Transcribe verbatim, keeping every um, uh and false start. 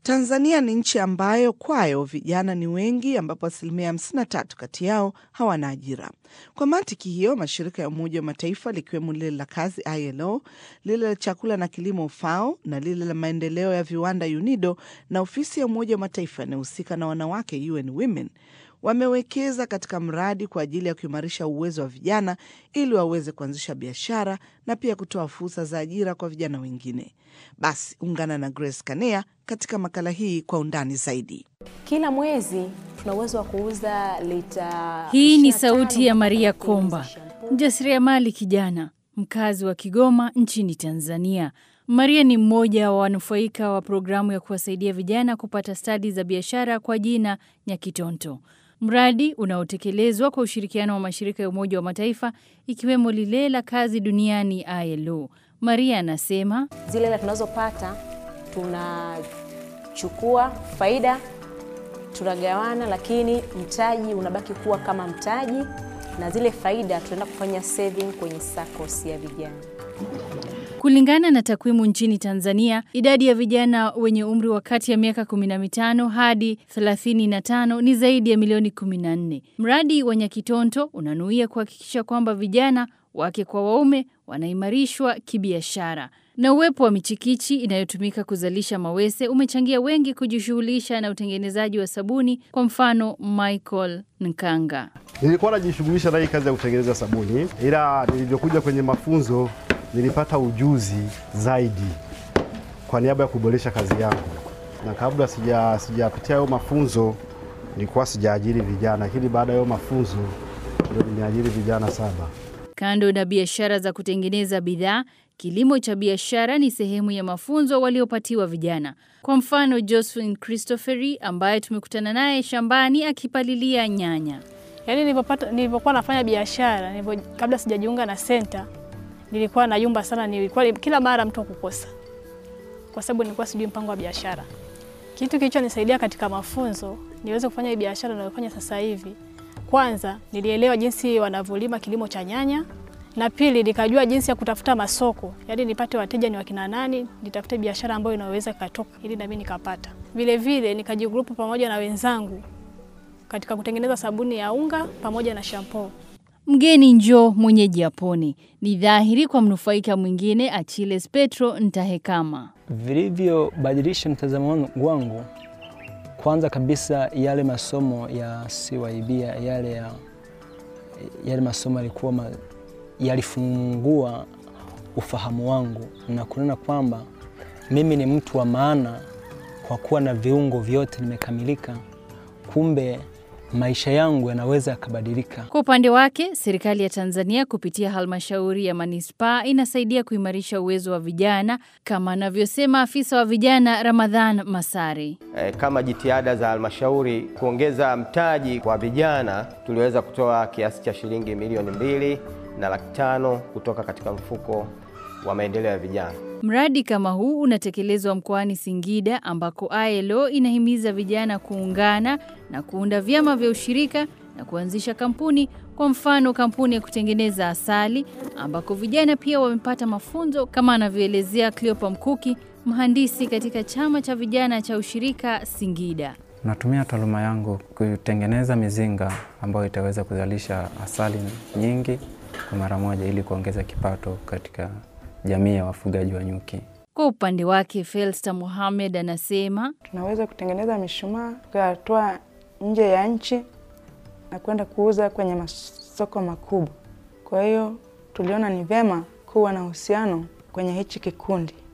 Tanzania ni nchi ambayo kwayo vijana ni wengi, ambapo asilimia hamsini na tatu kati yao hawana ajira. Kwa mantiki hiyo, mashirika ya Umoja wa Mataifa likiwemo lile la kazi I L O, lile la chakula na kilimo F A O na lile la maendeleo ya viwanda UNIDO na ofisi ya Umoja wa Mataifa inayohusika na wanawake U N Women wamewekeza katika mradi kwa ajili ya kuimarisha uwezo wa vijana ili waweze kuanzisha biashara na pia kutoa fursa za ajira kwa vijana wengine. Basi ungana na Grace Kanea katika makala hii kwa undani zaidi. Kila mwezi tuna uwezo wa kuuza lita. Hii ni sauti ya Maria Komba, mjasiriamali kijana, mkazi wa Kigoma nchini Tanzania. Maria ni mmoja wa wanufaika wa programu ya kuwasaidia vijana kupata stadi za biashara kwa jina Nyakitonto. Mradi unaotekelezwa kwa ushirikiano wa mashirika ya Umoja wa Mataifa ikiwemo lile la kazi duniani I L O. Maria anasema zile hela tunazopata tunachukua faida, tunagawana, lakini mtaji unabaki kuwa kama mtaji, na zile faida tunaenda kufanya saving kwenye SACCOS ya vijana. Kulingana na takwimu nchini Tanzania, idadi ya vijana wenye umri wa kati ya miaka kumi na mitano hadi thelathini na tano ni zaidi ya milioni kumi na nne. Mradi wa Nyakitonto unanuia kuhakikisha kwamba vijana wake kwa waume wanaimarishwa kibiashara. Na uwepo wa michikichi inayotumika kuzalisha mawese umechangia wengi kujishughulisha na utengenezaji wa sabuni, kwa mfano Michael Nkanga. Nilikuwa najishughulisha na hii kazi ya kutengeneza sabuni, ila nilivyokuja kwenye mafunzo nilipata ujuzi zaidi kwa niaba ya kuboresha kazi yangu. Na kabla sija sijapitia hayo mafunzo nilikuwa sijaajiri vijana, lakini baada ya hayo mafunzo ndio nimeajiri vijana saba. Kando na biashara za kutengeneza bidhaa, kilimo cha biashara ni sehemu ya mafunzo waliopatiwa vijana. Kwa mfano Josephine Christopheri ambaye tumekutana naye shambani akipalilia nyanya. Yaani nilipopata nilipokuwa nafanya biashara, nilipo kabla sijajiunga na center, nilikuwa nayumba sana, nilikuwa kila mara mtu kukosa. Kwa sababu nilikuwa sijui mpango wa biashara. Kitu kilichonisaidia katika mafunzo niweze kufanya biashara ninayofanya sasa hivi. Kwanza nilielewa jinsi wanavyolima kilimo cha nyanya, na pili nikajua jinsi ya kutafuta masoko. Yaani nipate wateja ni wakina nani, nitafute biashara ambayo inaweza katoka ili na mimi nikapata. Vile vile nikajigrupu pamoja na wenzangu katika kutengeneza sabuni ya unga pamoja na shampoo. Mgeni njoo mwenyeji apone. Ni dhahiri kwa mnufaika mwingine Achilles Petro Ntahekama. Vilivyo badilisha mtazamo wangu, kwanza kabisa yale masomo ya C Y B, yale ya yale masomo yalikuwa ma, yalifungua ufahamu wangu na kuona kwamba mimi ni mtu wa maana kwa kuwa na viungo vyote nimekamilika. Kumbe maisha yangu yanaweza kubadilika. Kwa upande wake, serikali ya Tanzania kupitia halmashauri ya manispaa inasaidia kuimarisha uwezo wa vijana, kama anavyosema afisa wa vijana Ramadhan Masari. E, kama jitihada za halmashauri kuongeza mtaji kwa vijana, tuliweza kutoa kiasi cha shilingi milioni mbili na laki tano kutoka katika mfuko wa maendeleo ya vijana. Mradi kama huu unatekelezwa mkoani Singida, ambako I L O inahimiza vijana kuungana na kuunda vyama vya ushirika na kuanzisha kampuni, kwa mfano kampuni ya kutengeneza asali, ambako vijana pia wamepata mafunzo, kama anavyoelezea Cleopa Mkuki, mhandisi katika chama cha vijana cha ushirika Singida. Natumia taaluma yangu kutengeneza mizinga ambayo itaweza kuzalisha asali nyingi kwa mara moja ili kuongeza kipato katika jamii ya wafugaji wa nyuki. Kwa upande wake Felsta Mohamed anasema tunaweza kutengeneza mishumaa tukatoa nje ya nchi na kwenda kuuza kwenye masoko makubwa. Kwa hiyo tuliona ni vema kuwa na uhusiano kwenye hichi kikundi.